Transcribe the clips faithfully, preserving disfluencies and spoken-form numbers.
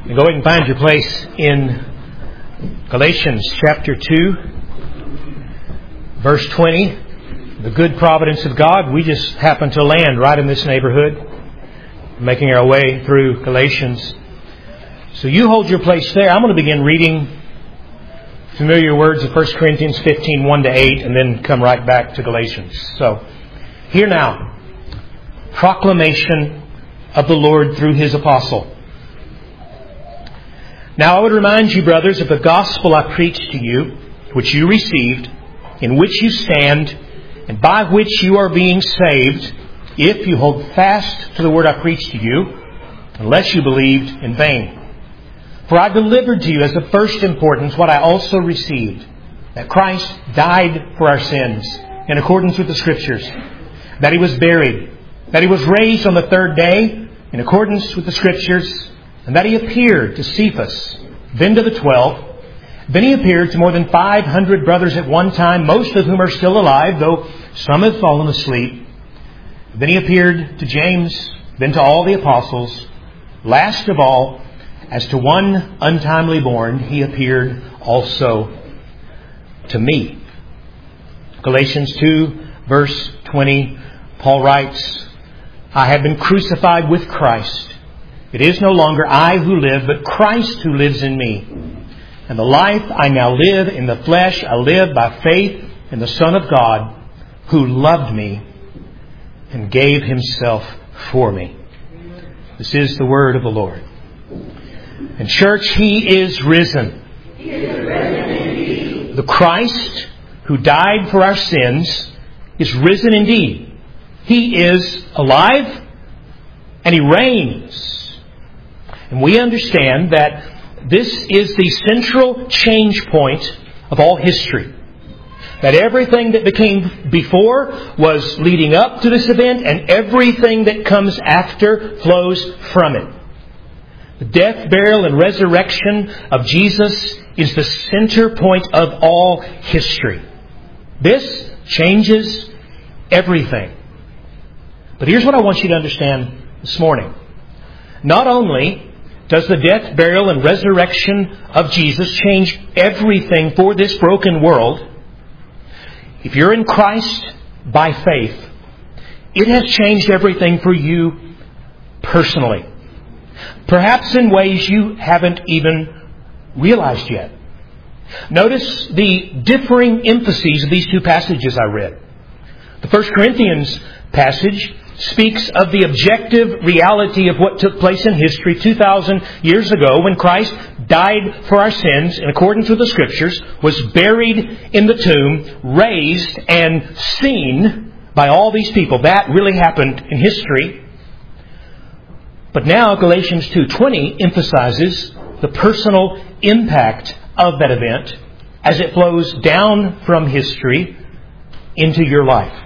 Go ahead and find your place in Galatians chapter two, verse twenty. The good providence of God, we just happen to land right in this neighborhood, making our way through Galatians. So you hold your place there. I'm going to begin reading familiar words of First Corinthians fifteen, one to eight, and then come right back to Galatians. So, hear now, proclamation of the Lord through His apostle. Now I would remind you, brothers, of the gospel I preached to you, which you received, in which you stand, and by which you are being saved, if you hold fast to the word I preached to you, unless you believed in vain. For I delivered to you as of first importance what I also received, that Christ died for our sins, in accordance with the Scriptures, that He was buried, that He was raised on the third day, in accordance with the Scriptures, and that He appeared to Cephas, then to the twelve. Then He appeared to more than five hundred brothers at one time, most of whom are still alive, though some have fallen asleep. Then He appeared to James, then to all the apostles. Last of all, as to one untimely born, He appeared also to me. Galatians two, verse twenty, Paul writes, I have been crucified with Christ. It is no longer I who live, but Christ who lives in me. And the life I now live in the flesh, I live by faith in the Son of God, who loved me and gave Himself for me. This is the word of the Lord. And church, He is risen. He is risen indeed. The Christ who died for our sins is risen indeed. He is alive and He reigns. And we understand that this is the central change point of all history. That everything that became before was leading up to this event, and everything that comes after flows from it. The death, burial, and resurrection of Jesus is the center point of all history. This changes everything. But here's what I want you to understand this morning. Not only does the death, burial, and resurrection of Jesus change everything for this broken world, if you're in Christ by faith, it has changed everything for you personally. Perhaps in ways you haven't even realized yet. Notice the differing emphases of these two passages I read. The First Corinthians passage speaks of the objective reality of what took place in history two thousand years ago when Christ died for our sins in accordance with the Scriptures, was buried in the tomb, raised and seen by all these people. That really happened in history. But now Galatians two twenty emphasizes the personal impact of that event as it flows down from history into your life.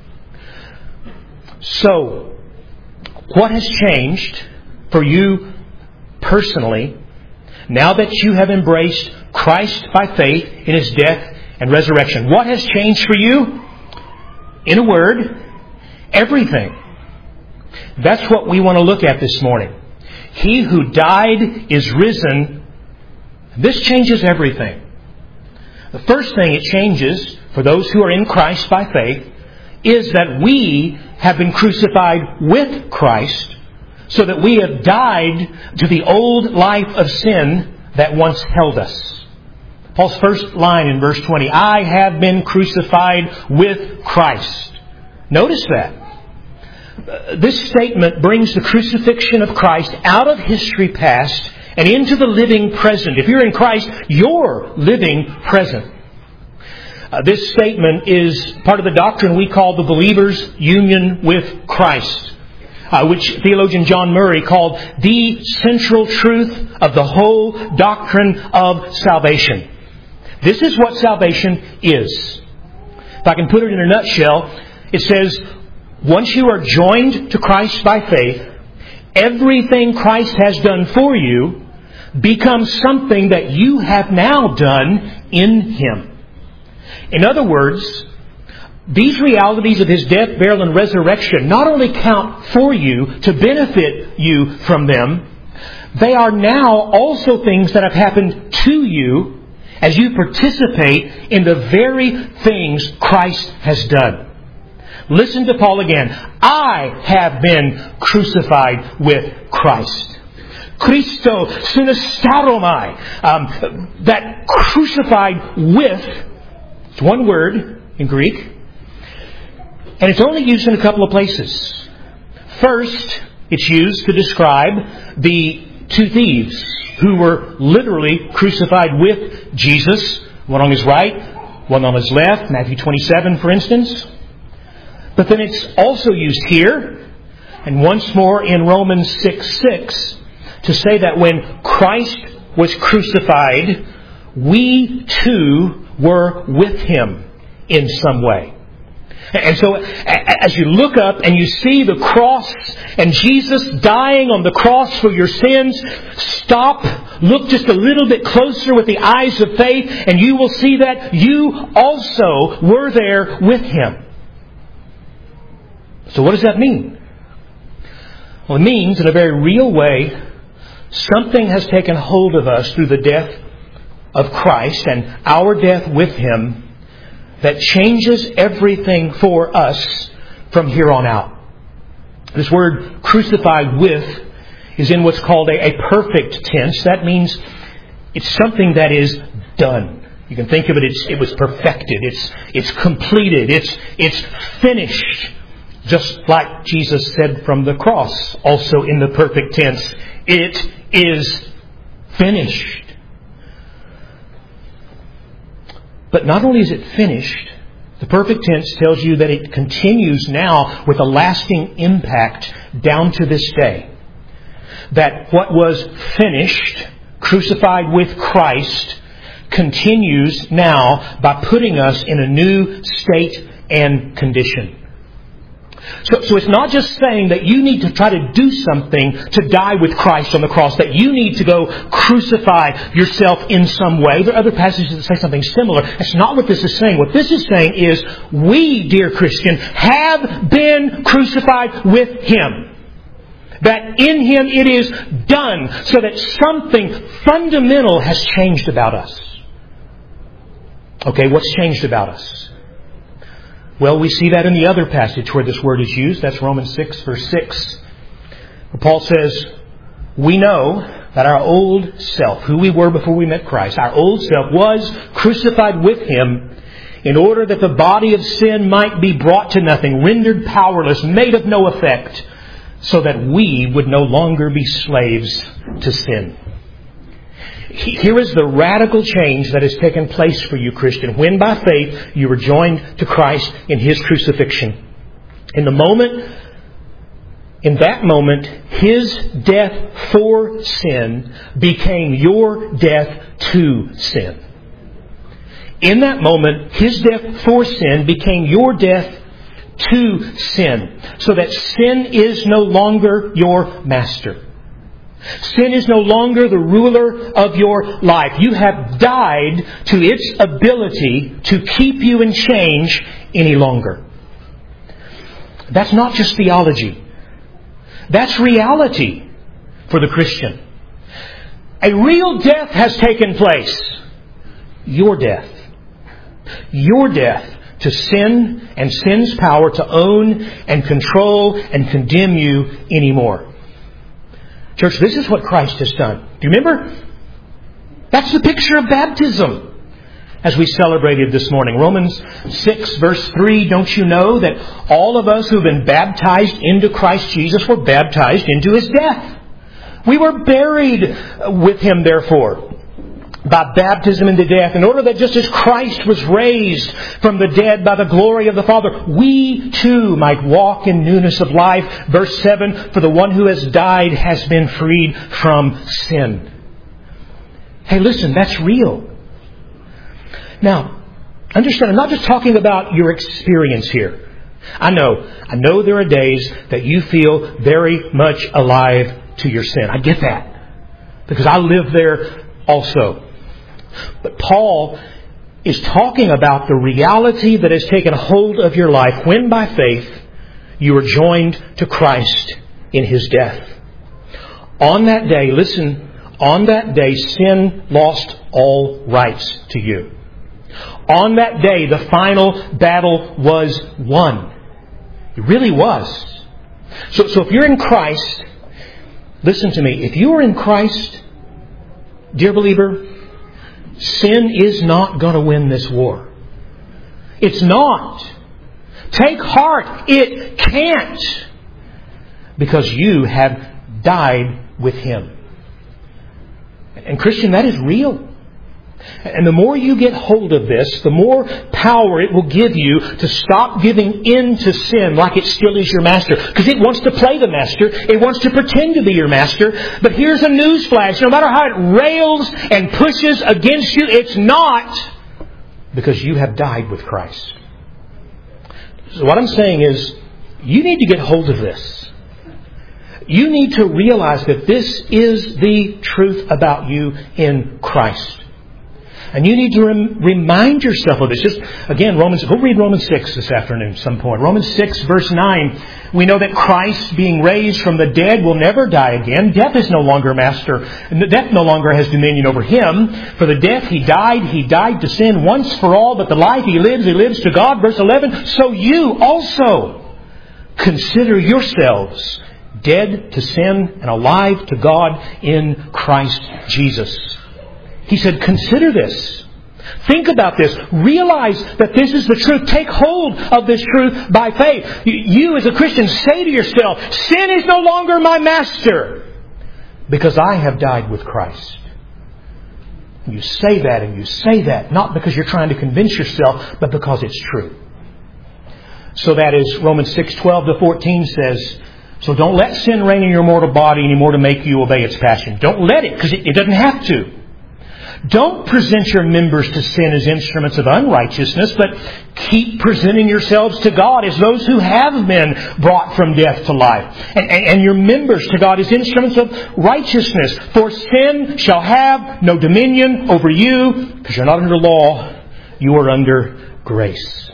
So, what has changed for you personally now that you have embraced Christ by faith in His death and resurrection? What has changed for you? In a word, everything. That's what we want to look at this morning. He who died is risen. This changes everything. The first thing it changes for those who are in Christ by faith is that we have been crucified with Christ, so that we have died to the old life of sin that once held us. Paul's first line in verse twenty, I have been crucified with Christ. Notice that. This statement brings the crucifixion of Christ out of history past and into the living present. If you're in Christ, you're living present. Uh, this statement is part of the doctrine we call the believer's union with Christ, uh, which theologian John Murray called the central truth of the whole doctrine of salvation. This is what salvation is. If I can put it in a nutshell, it says, once you are joined to Christ by faith, everything Christ has done for you becomes something that you have now done in Him. In other words, these realities of His death, burial, and resurrection not only count for you to benefit you from them, they are now also things that have happened to you as you participate in the very things Christ has done. Listen to Paul again. I have been crucified with Christ. Christo synestaromai. Um, that crucified with, it's one word in Greek. And it's only used in a couple of places. First, it's used to describe the two thieves who were literally crucified with Jesus. One on his right, one on his left. Matthew twenty-seven, for instance. But then it's also used here, and once more in Romans six six, to say that when Christ was crucified, we too were with Him in some way. And so as you look up and you see the cross and Jesus dying on the cross for your sins, stop, look just a little bit closer with the eyes of faith, and you will see that you also were there with Him. So what does that mean? Well, it means in a very real way, something has taken hold of us through the death of Christ and our death with Him that changes everything for us from here on out. This word crucified with is in what's called a, a perfect tense. That means it's something that is done. You can think of it, it's, it was perfected. It's, it's completed. It's, it's finished. Just like Jesus said from the cross, also in the perfect tense, it is finished. But not only is it finished, the perfect tense tells you that it continues now with a lasting impact down to this day. That what was finished, crucified with Christ, continues now by putting us in a new state and condition. So, so it's not just saying that you need to try to do something to die with Christ on the cross, that you need to go crucify yourself in some way. There are other passages that say something similar. That's not what this is saying. What this is saying is, we, dear Christian, have been crucified with Him. That in Him it is done, so that something fundamental has changed about us. Okay, what's changed about us? Well, we see that in the other passage where this word is used. That's Romans six, verse six. Where Paul says, we know that our old self, who we were before we met Christ, our old self was crucified with Him in order that the body of sin might be brought to nothing, rendered powerless, made of no effect, so that we would no longer be slaves to sin. Here is the radical change that has taken place for you, Christian, when by faith you were joined to Christ in His crucifixion. In the moment, in that moment, His death for sin became your death to sin. In that moment, His death for sin became your death to sin, so that sin is no longer your master. Sin is no longer the ruler of your life. You have died to its ability to keep you in change any longer. That's not just theology. That's reality for the Christian. A real death has taken place. Your death. Your death to sin and sin's power to own and control and condemn you anymore. Church, this is what Christ has done. Do you remember? That's the picture of baptism as we celebrated this morning. Romans six, verse three, don't you know that all of us who have been baptized into Christ Jesus were baptized into His death? We were buried with Him, therefore, by baptism into death, in order that just as Christ was raised from the dead by the glory of the Father, we too might walk in newness of life. Verse seven, for the one who has died has been freed from sin. Hey, listen, that's real. Now, understand, I'm not just talking about your experience here. I know, I know there are days that you feel very much alive to your sin. I get that, because I live there also. But Paul is talking about the reality that has taken hold of your life when by faith you are joined to Christ in His death. On that day, listen, on that day, sin lost all rights to you. On that day, the final battle was won. It really was. So, so if you're in Christ, listen to me. If you are in Christ, dear believer, sin is not going to win this war. It's not. Take heart. It can't. Because you have died with Him. And Christian, that is real. And the more you get hold of this, the more power it will give you to stop giving in to sin like it still is your master. Because it wants to play the master. It wants to pretend to be your master. But here's a newsflash. No matter how it rails and pushes against you, it's not, because you have died with Christ. So what I'm saying is, you need to get hold of this. You need to realize that this is the truth about you in Christ. And you need to rem- remind yourself of this. Just, again, Romans, go read Romans six this afternoon at some point. Romans six, verse nine. We know that Christ, being raised from the dead, will never die again. Death is no longer master. Death no longer has dominion over Him. For the death He died, He died to sin once for all. But the life He lives, He lives to God. Verse eleven. So you also consider yourselves dead to sin and alive to God in Christ Jesus. He said, consider this. Think about this. Realize that this is the truth. Take hold of this truth by faith. You as a Christian say to yourself, sin is no longer my master, because I have died with Christ. You say that and you say that not because you're trying to convince yourself, but because it's true. So that is Romans six, twelve to fourteen says, so don't let sin reign in your mortal body anymore to make you obey its passion. Don't let it, because it, it doesn't have to. Don't present your members to sin as instruments of unrighteousness, but keep presenting yourselves to God as those who have been brought from death to life. And, and, and your members to God as instruments of righteousness. For sin shall have no dominion over you, because you're not under law, you are under grace.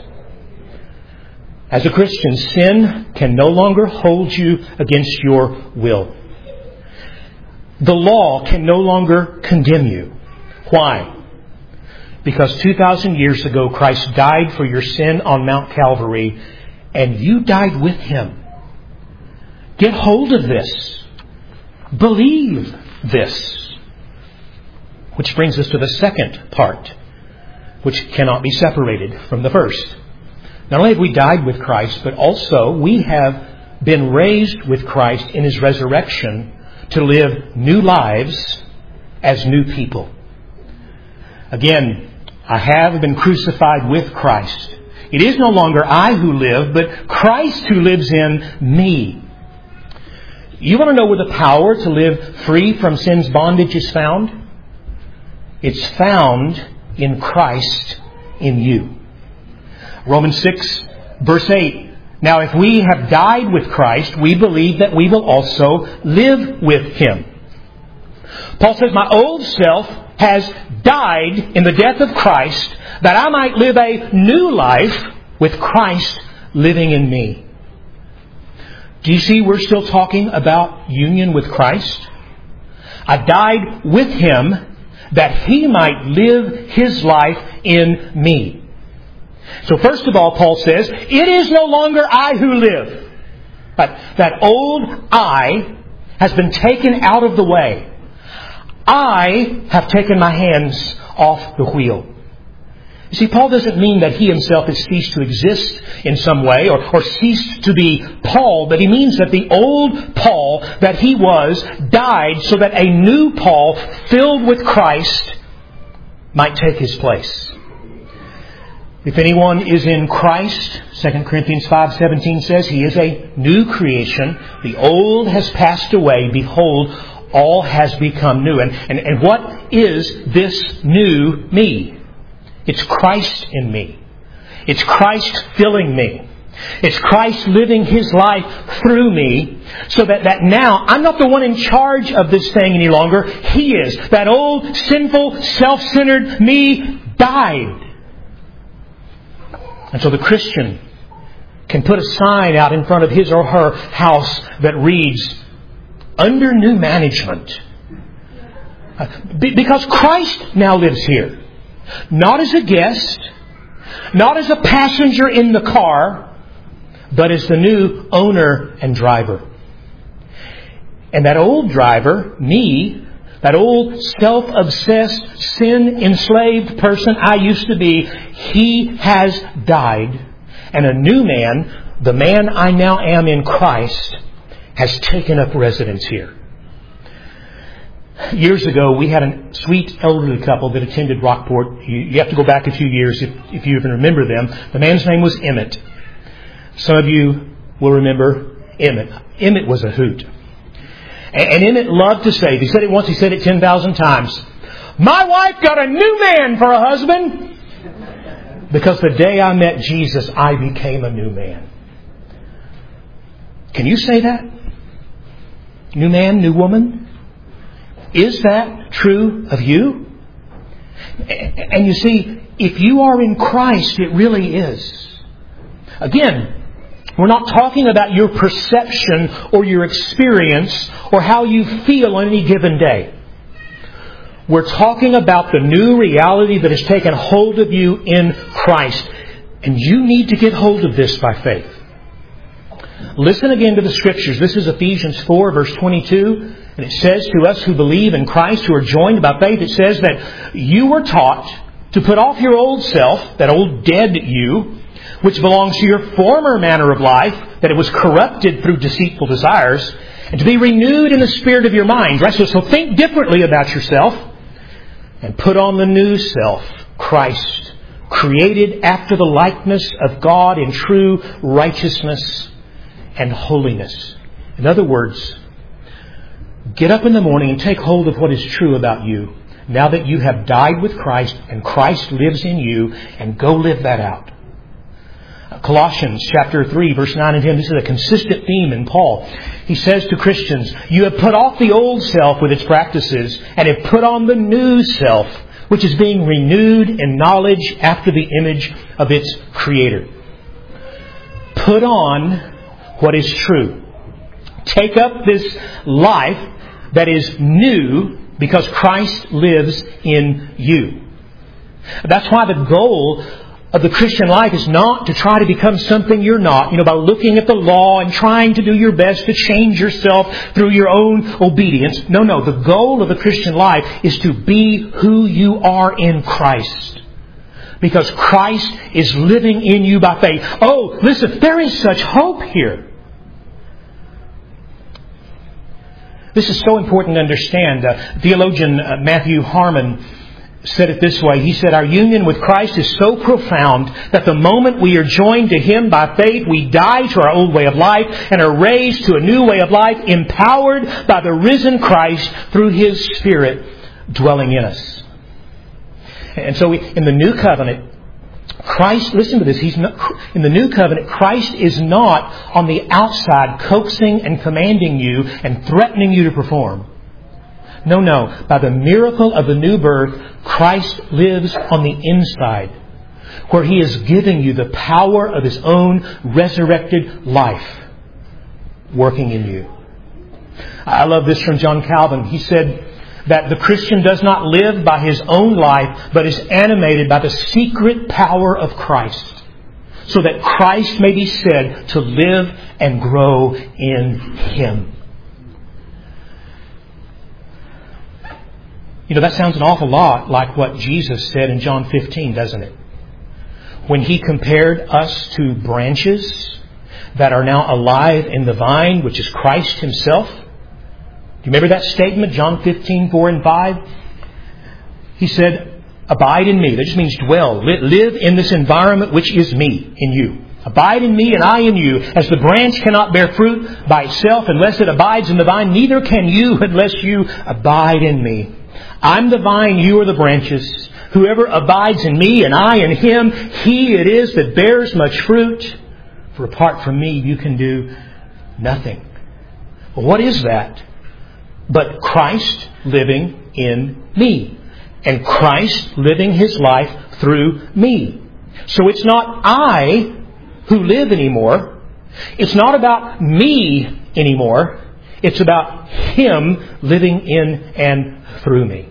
As a Christian, sin can no longer hold you against your will. The law can no longer condemn you. Why? Because two thousand years ago, Christ died for your sin on Mount Calvary, and you died with Him. Get hold of this. Believe this. Which brings us to the second part, which cannot be separated from the first. Not only have we died with Christ, but also we have been raised with Christ in His resurrection to live new lives as new people. Again, I have been crucified with Christ. It is no longer I who live, but Christ who lives in me. You want to know where the power to live free from sin's bondage is found? It's found in Christ in you. Romans six, verse eight. Now if we have died with Christ, we believe that we will also live with Him. Paul says, my old self has died in the death of Christ, that I might live a new life with Christ living in me. Do you see we're still talking about union with Christ? I died with Him that He might live His life in me. So first of all, Paul says, it is no longer I who live. But that old I has been taken out of the way. I have taken my hands off the wheel. You see, Paul doesn't mean that he himself has ceased to exist in some way or, or ceased to be Paul, but he means that the old Paul that he was died so that a new Paul filled with Christ might take his place. If anyone is in Christ, Second Corinthians five seventeen says, he is a new creation. The old has passed away. Behold, all has become new. And, and, and what is this new me? It's Christ in me. It's Christ filling me. It's Christ living His life through me, so that, that now I'm not the one in charge of this thing any longer. He is. That old, sinful, self-centered me died. And so the Christian can put a sign out in front of his or her house that reads, under new management. Because Christ now lives here. Not as a guest, not as a passenger in the car, but as the new owner and driver. And that old driver, me, that old self-obsessed, sin-enslaved person I used to be, he has died. And a new man, the man I now am in Christ, has taken up residence here. Years ago, we had a sweet elderly couple that attended Rockport. You, you have to go back a few years if, if you even remember them. The man's name was Emmett. Some of you will remember Emmett. Emmett was a hoot. And, and Emmett loved to say, he said it once, he said it ten thousand times, "My wife got a new man for a husband." Because the day I met Jesus, I became a new man. Can you say that? New man, new woman? Is that true of you? And you see, if you are in Christ, it really is. Again, we're not talking about your perception or your experience or how you feel on any given day. We're talking about the new reality that has taken hold of you in Christ. And you need to get hold of this by faith. Listen again to the Scriptures. This is Ephesians four, verse twenty-two. And it says to us who believe in Christ, who are joined by faith, it says that you were taught to put off your old self, that old dead you, which belongs to your former manner of life, that it was corrupted through deceitful desires, and to be renewed in the spirit of your mind. Right? So, so think differently about yourself and put on the new self, Christ, created after the likeness of God in true righteousness and holiness. In other words, get up in the morning and take hold of what is true about you, now that you have died with Christ and Christ lives in you, and go live that out. Colossians chapter three, verse nine and ten. This is a consistent theme in Paul. He says to Christians, "You have put off the old self with its practices and have put on the new self, which is being renewed in knowledge after the image of its Creator." Put on what is true. Take up this life that is new because Christ lives in you. That's why the goal of the Christian life is not to try to become something you're not, you know, by looking at the law and trying to do your best to change yourself through your own obedience. No, no. The goal of the Christian life is to be who you are in Christ. Because Christ is living in you by faith. Oh, listen, there is such hope here. This is so important to understand. Uh, theologian uh, Matthew Harmon said it this way. He said, "Our union with Christ is so profound that the moment we are joined to Him by faith, we die to our old way of life and are raised to a new way of life, empowered by the risen Christ through His Spirit dwelling in us." And so we, in the new covenant, Christ, listen to this, He's not, in the new covenant, Christ is not on the outside coaxing and commanding you and threatening you to perform. No, no. By the miracle of the new birth, Christ lives on the inside, where He is giving you the power of His own resurrected life working in you. I love this from John Calvin. He said that the Christian does not live by his own life, but is animated by the secret power of Christ, so that Christ may be said to live and grow in Him. You know, that sounds an awful lot like what Jesus said in John fifteen, doesn't it? When He compared us to branches that are now alive in the vine, which is Christ Himself. Do you remember that statement, John fifteen, four and five? He said, "Abide in me." That just means dwell. Live in this environment which is me, in you. Abide in me and I in you. As the branch cannot bear fruit by itself unless it abides in the vine, neither can you unless you abide in me. I'm the vine, you are the branches. Whoever abides in me and I in him, he it is that bears much fruit. For apart from me, you can do nothing. Well, what is that? But Christ living in me. And Christ living His life through me. So it's not I who live anymore. It's not about me anymore. It's about Him living in and through me.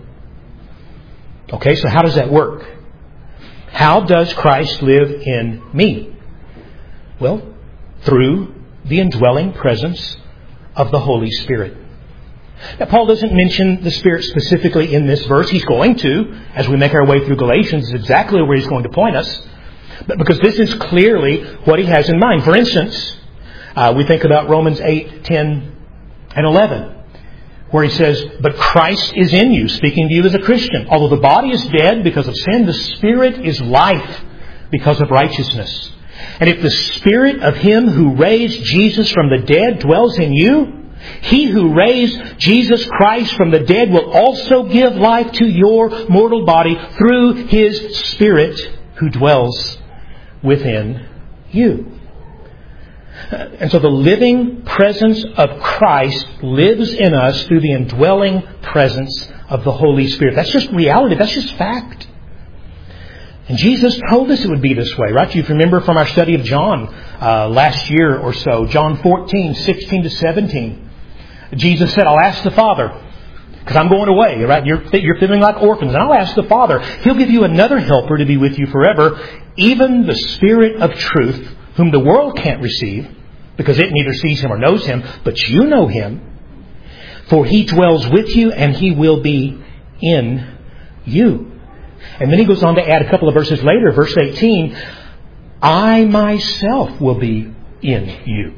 Okay, so how does that work? How does Christ live in me? Well, through the indwelling presence of the Holy Spirit. Now, Paul doesn't mention the Spirit specifically in this verse. He's going to, as we make our way through Galatians, is exactly where he's going to point us. But because this is clearly what he has in mind. For instance, uh, we think about Romans eight, ten, and eleven, where he says, "But Christ is in you," speaking to you as a Christian. "Although the body is dead because of sin, the Spirit is life because of righteousness. And if the Spirit of Him who raised Jesus from the dead dwells in you, He who raised Jesus Christ from the dead will also give life to your mortal body through His Spirit who dwells within you." And so the living presence of Christ lives in us through the indwelling presence of the Holy Spirit. That's just reality. That's just fact. And Jesus told us it would be this way, right? You remember from our study of John uh, last year or so, John fourteen, sixteen to seventeen. Jesus said, "I'll ask the Father, because I'm going away, right? You're, you're feeling like orphans. And I'll ask the Father. He'll give you another helper to be with you forever, even the Spirit of truth, whom the world can't receive, because it neither sees Him or knows Him, but you know Him. For He dwells with you and He will be in you." And then he goes on to add a couple of verses later, verse eighteen, "I myself will be in you."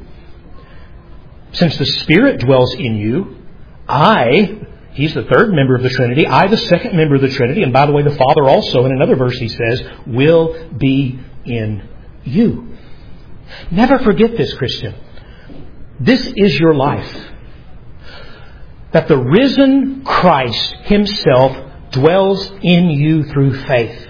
Since the Spirit dwells in you, I, He's the third member of the Trinity, I, the second member of the Trinity, and by the way, the Father also, in another verse he says, will be in you. Never forget this, Christian. This is your life. That the risen Christ Himself dwells in you through faith.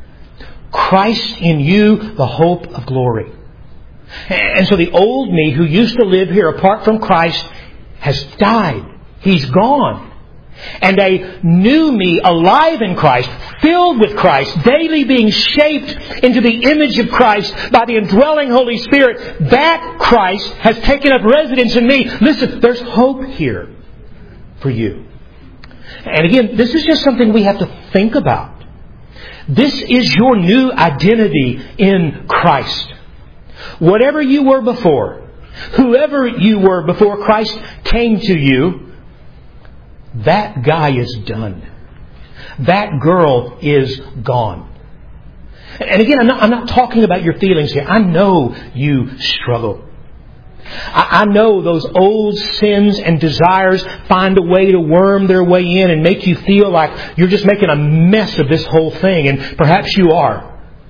Christ in you, the hope of glory. And so the old me who used to live here apart from Christ has died. He's gone. And a new me, alive in Christ, filled with Christ, daily being shaped into the image of Christ by the indwelling Holy Spirit, that Christ has taken up residence in me. Listen, there's hope here for you. And again, this is just something we have to think about. This is your new identity in Christ. Whatever you were before, whoever you were before Christ came to you, that guy is done. That girl is gone. And again, I'm not, I'm not talking about your feelings here. I know you struggle. I, I know those old sins and desires find a way to worm their way in and make you feel like you're just making a mess of this whole thing. And perhaps you are.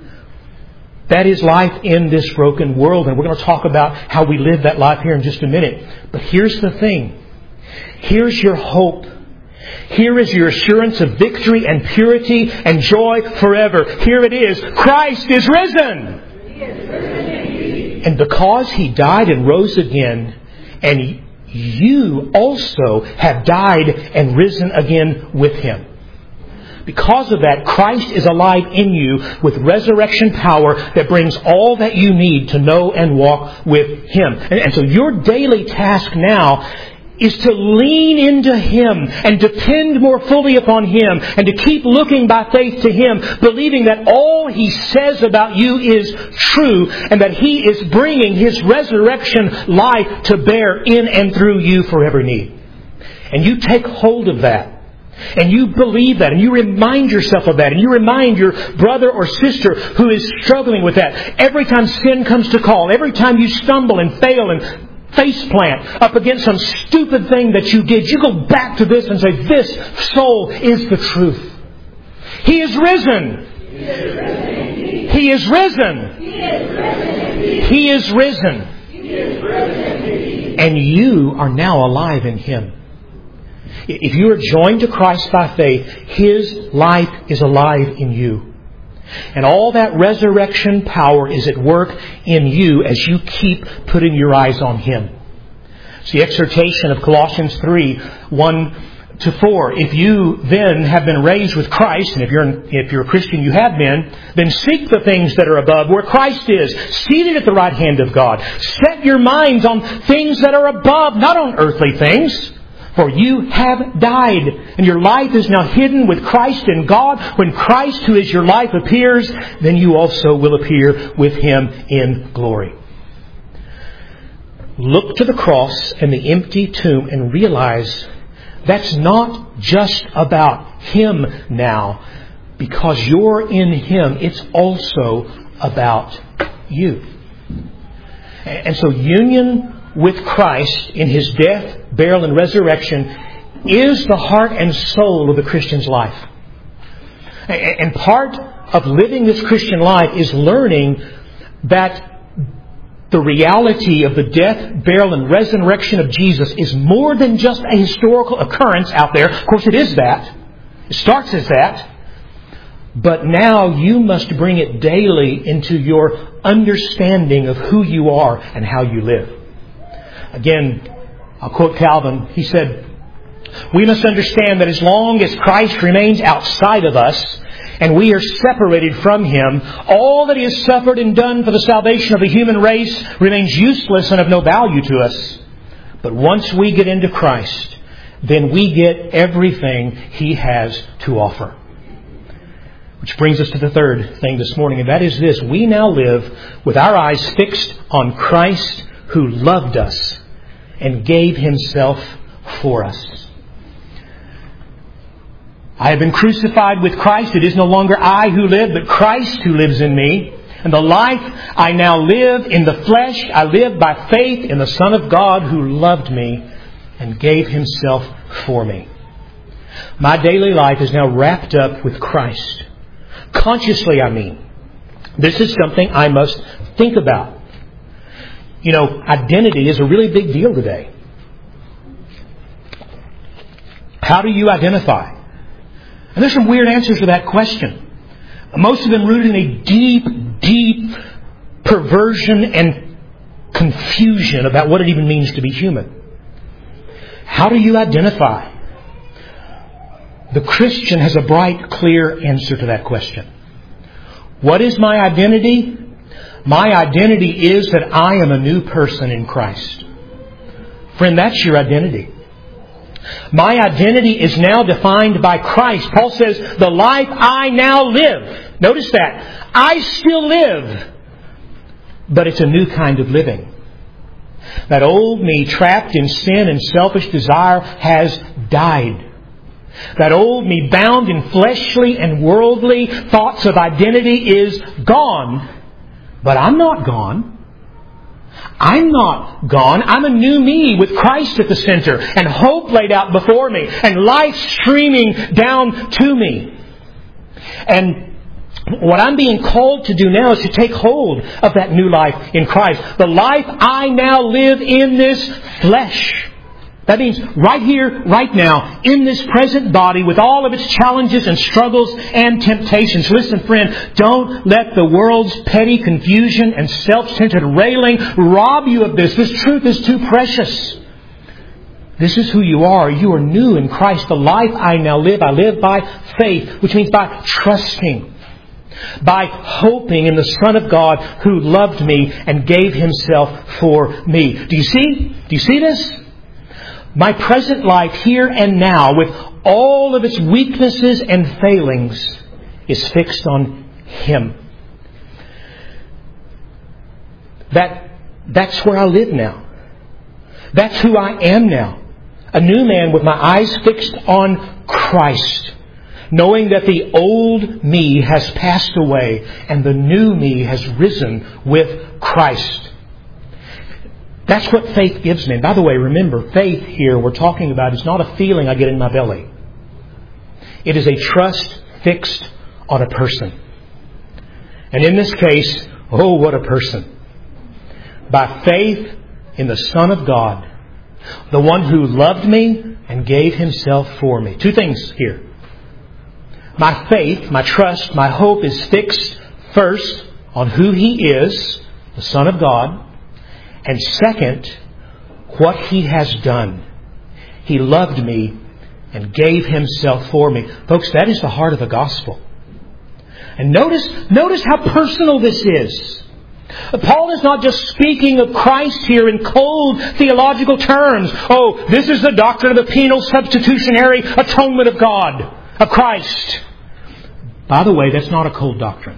That is life in this broken world. And we're going to talk about how we live that life here in just a minute. But here's the thing. Here's your hope. Here is your assurance of victory and purity and joy forever. Here it is. Christ is risen. He is risen. And because He died and rose again, and you also have died and risen again with Him. Because of that, Christ is alive in you with resurrection power that brings all that you need to know and walk with Him. And, and so your daily task now is to lean into Him and depend more fully upon Him and to keep looking by faith to Him, believing that all He says about you is true and that He is bringing His resurrection life to bear in and through you for every need. And you take hold of that. And you believe that, and you remind yourself of that, and you remind your brother or sister who is struggling with that. Every time sin comes to call, every time you stumble and fail and face plant up against some stupid thing that you did, you go back to this and say, this soul is the truth. He is risen. He is risen. He is risen. He is risen. He is risen. He is risen. And you are now alive in Him. If you are joined to Christ by faith, His life is alive in you. And all that resurrection power is at work in you as you keep putting your eyes on Him. It's the exhortation of Colossians three, one to four, if you then have been raised with Christ, and if you're if you're a Christian, you have been, then seek the things that are above, where Christ is, seated at the right hand of God. Set your minds on things that are above, not on earthly things. For you have died, and your life is now hidden with Christ in God. When Christ, who is your life, appears, then you also will appear with Him in glory. Look to the cross and the empty tomb and realize that's not just about Him now. Because you're in Him, it's also about you. And so union with Christ in His death, burial, and resurrection is the heart and soul of the Christian's life. And part of living this Christian life is learning that the reality of the death, burial, and resurrection of Jesus is more than just a historical occurrence out there. Of course, it is that. It starts as that. But now you must bring it daily into your understanding of who you are and how you live. Again, I'll quote Calvin. He said, "We must understand that as long as Christ remains outside of us and we are separated from Him, all that He has suffered and done for the salvation of the human race remains useless and of no value to us. But once we get into Christ, then we get everything He has to offer." Which brings us to the third thing this morning, and that is this. We now live with our eyes fixed on Christ, who loved us and gave Himself for us. I have been crucified with Christ. It is no longer I who live, but Christ who lives in me. And the life I now live in the flesh, I live by faith in the Son of God who loved me and gave Himself for me. My daily life is now wrapped up with Christ. Consciously, I mean. This is something I must think about. You know, identity is a really big deal today. How do you identify? And there's some weird answers to that question. Most of them rooted in a deep, deep perversion and confusion about what it even means to be human. How do you identify? The Christian has a bright, clear answer to that question. What is my identity? My identity is that I am a new person in Christ. Friend, that's your identity. My identity is now defined by Christ. Paul says, the life I now live. Notice that. I still live. But it's a new kind of living. That old me trapped in sin and selfish desire has died. That old me bound in fleshly and worldly thoughts of identity is gone. But I'm not gone. I'm not gone. I'm a new me with Christ at the center and hope laid out before me and life streaming down to me. And what I'm being called to do now is to take hold of that new life in Christ. The life I now live in this flesh. That means right here, right now, in this present body with all of its challenges and struggles and temptations. Listen, friend, don't let the world's petty confusion and self-centered railing rob you of this. This truth is too precious. This is who you are. You are new in Christ. The life I now live, I live by faith, which means by trusting, by hoping in the Son of God who loved me and gave Himself for me. Do you see? Do you see this? My present life here and now, with all of its weaknesses and failings, is fixed on Him. That, that's where I live now. That's who I am now. A new man with my eyes fixed on Christ. Knowing that the old me has passed away and the new me has risen with Christ. That's what faith gives me. And by the way, remember, faith here we're talking about is not a feeling I get in my belly. It is a trust fixed on a person. And in this case, oh, what a person. By faith in the Son of God, the one who loved me and gave Himself for me. Two things here. My faith, my trust, my hope is fixed first on who He is, the Son of God. And second, what He has done. He loved me and gave Himself for me. Folks, that is the heart of the gospel. And notice, notice how personal this is. Paul is not just speaking of Christ here in cold theological terms. Oh, this is the doctrine of the penal substitutionary atonement of God, of Christ. By the way, that's not a cold doctrine.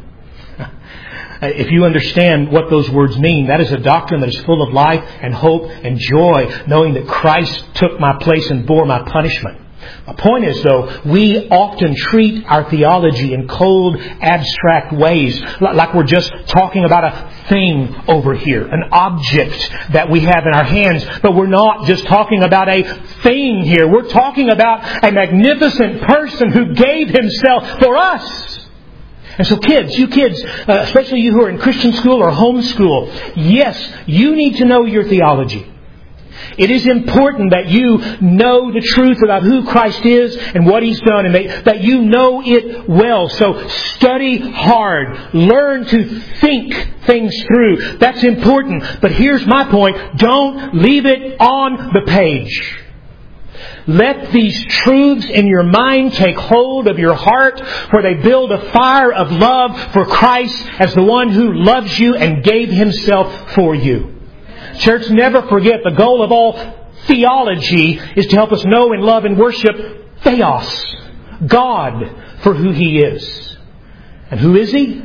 If you understand what those words mean, that is a doctrine that is full of life and hope and joy, knowing that Christ took my place and bore my punishment. My point is, though, we often treat our theology in cold, abstract ways, like we're just talking about a thing over here, an object that we have in our hands. But we're not just talking about a thing here. We're talking about a magnificent person who gave Himself for us. And so kids, you kids, uh, especially you who are in Christian school or homeschool, yes, you need to know your theology. It is important that you know the truth about who Christ is and what He's done, and that, that you know it well. So study hard. Learn to think things through. That's important. But here's my point. Don't leave it on the page. Let these truths in your mind take hold of your heart, for they build a fire of love for Christ as the one who loves you and gave Himself for you. Church, never forget the goal of all theology is to help us know and love and worship Theos, God, for who He is. And who is He?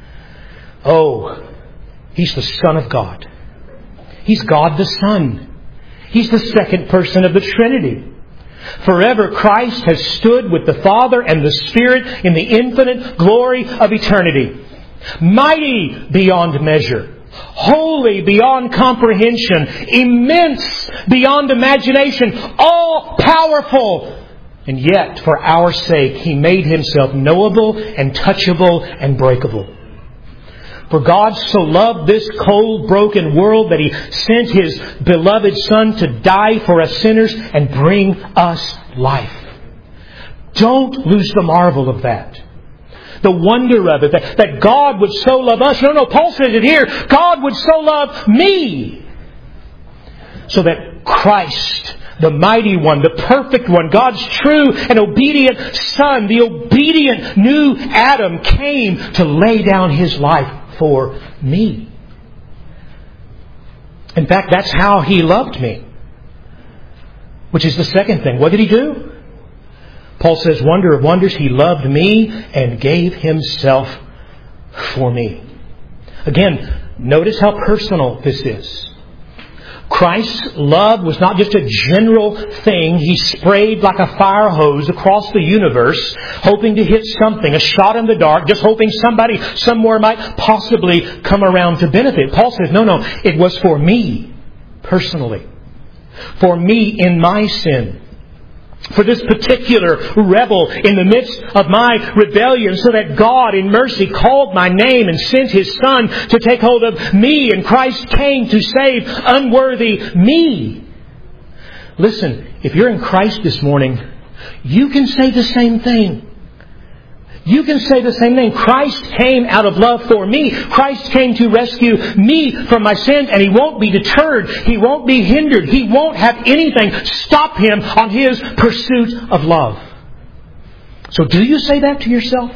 Oh, He's the Son of God. He's God the Son. He's the second person of the Trinity. Forever Christ has stood with the Father and the Spirit in the infinite glory of eternity. Mighty beyond measure. Holy beyond comprehension, immense beyond imagination, all powerful. And yet, for our sake, He made Himself knowable and touchable and breakable. For God so loved this cold, broken world that He sent His beloved Son to die for us sinners and bring us life. Don't lose the marvel of that. The wonder of it, that, that God would so love us. No, no, Paul says it here. God would so love me. So that Christ, the mighty one, the perfect one, God's true and obedient Son, the obedient new Adam, came to lay down His life for me. In fact, that's how He loved me. Which is the second thing. What did He do? Paul says, wonder of wonders, He loved me and gave Himself for me. Again, notice how personal this is. Christ's love was not just a general thing He sprayed like a fire hose across the universe, hoping to hit something, a shot in the dark, just hoping somebody somewhere might possibly come around to benefit. Paul says, no, no, it was for me, personally. For me in my sin. For this particular rebel in the midst of my rebellion, so that God in mercy called my name and sent His Son to take hold of me, and Christ came to save unworthy me. Listen, if you're in Christ this morning, you can say the same thing. You can say the same thing. Christ came out of love for me. Christ came to rescue me from my sins, and He won't be deterred. He won't be hindered. He won't have anything stop Him on His pursuit of love. So do you say that to yourself?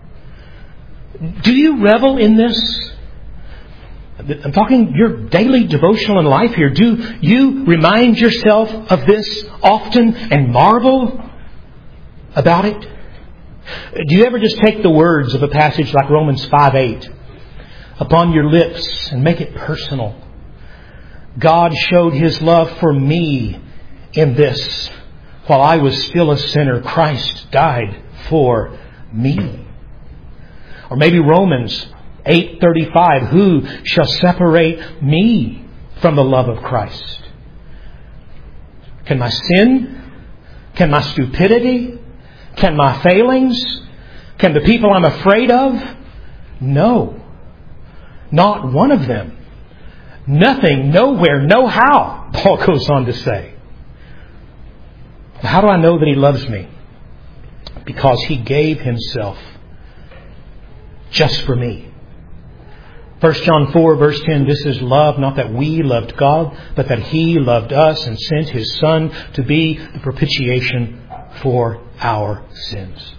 Do you revel in this? I'm talking your daily devotional in life here. Do you remind yourself of this often and marvel about it? Do you ever just take the words of a passage like Romans five eight upon your lips and make it personal? God showed His love for me in this. While I was still a sinner, Christ died for me. Or maybe Romans eight thirty-five, who shall separate me from the love of Christ? Can my sin? Can my stupidity? Can my failings? Can the people I'm afraid of? No. Not one of them. Nothing, nowhere, no how, Paul goes on to say. How do I know that He loves me? Because He gave Himself just for me. First John four verse ten, this is love, not that we loved God, but that He loved us and sent His Son to be the propitiation for our sins.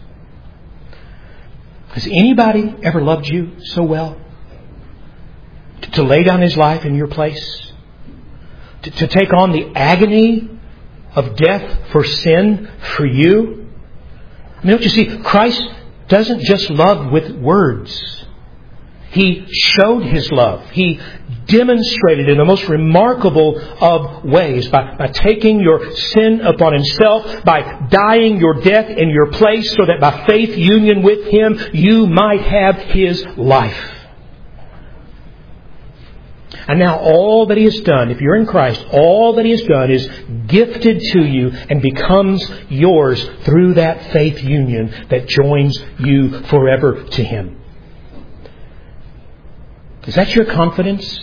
Has anybody ever loved you so well? To, to lay down His life in your place? To, to take on the agony of death for sin for you? I mean, don't you see, Christ doesn't just love with words. He showed His love. He demonstrated in the most remarkable of ways by, by taking your sin upon Himself, by dying your death in your place so that by faith union with Him you might have His life. And now all that He has done, if you're in Christ, all that He has done is gifted to you and becomes yours through that faith union that joins you forever to Him. Is that your confidence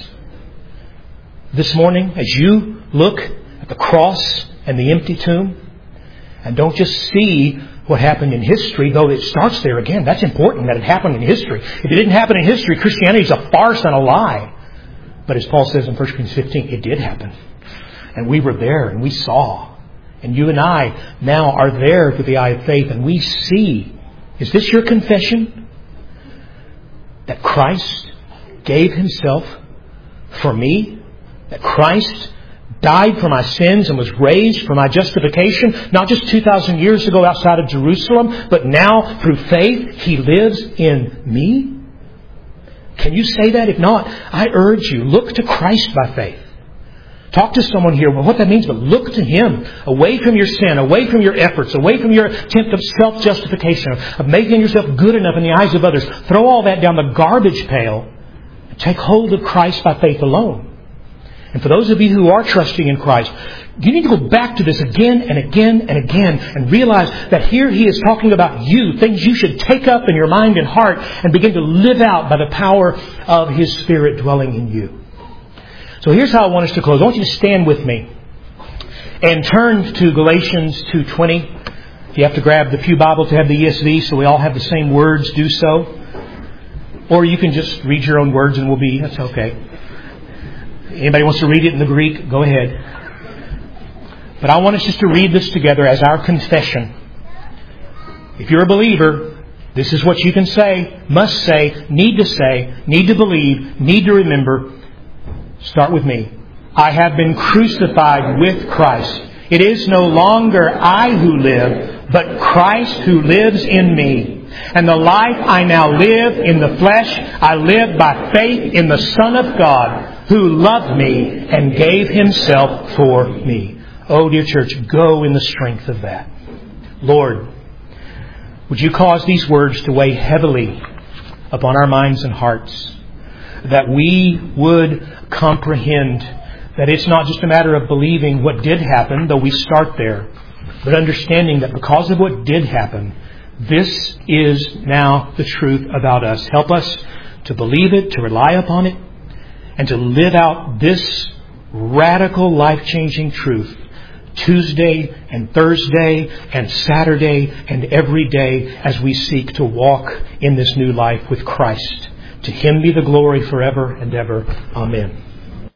this morning as you look at the cross and the empty tomb? And don't just see what happened in history, though it starts there again. That's important that it happened in history. If it didn't happen in history, Christianity is a farce and a lie. But as Paul says in First Corinthians fifteen, it did happen. And we were there and we saw. And you and I now are there with the eye of faith and we see. Is this your confession? That Christ gave Himself for me? That Christ died for my sins and was raised for my justification, not just two thousand years ago outside of Jerusalem, but now through faith He lives in me? Can you say that? If not, I urge you, look to Christ by faith. Talk to someone here about what that means, but look to Him. Away from your sin, away from your efforts, away from your attempt of self-justification, of making yourself good enough in the eyes of others. Throw all that down the garbage pail and take hold of Christ by faith alone. And for those of you who are trusting in Christ, you need to go back to this again and again and again and realize that here He is talking about you, things you should take up in your mind and heart and begin to live out by the power of His Spirit dwelling in you. So here's how I want us to close. I want you to stand with me and turn to Galatians two twenty. If you have to grab the Pew Bible to have the E S V so we all have the same words, do so. Or you can just read your own words and we'll be, that's okay. Anybody wants to read it in the Greek, go ahead. But I want us just to read this together as our confession. If you're a believer, this is what you can say, must say, need to say, need to believe, need to remember. Start with me. I have been crucified with Christ. It is no longer I who live, but Christ who lives in me. And the life I now live in the flesh, I live by faith in the Son of God, who loved me and gave Himself for me. Oh, dear church, go in the strength of that. Lord, would You cause these words to weigh heavily upon our minds and hearts, that we would comprehend that it's not just a matter of believing what did happen, though we start there, but understanding that because of what did happen, this is now the truth about us. Help us to believe it, to rely upon it, and to live out this radical, life-changing truth Tuesday and Thursday and Saturday and every day as we seek to walk in this new life with Christ. To Him be the glory forever and ever. Amen.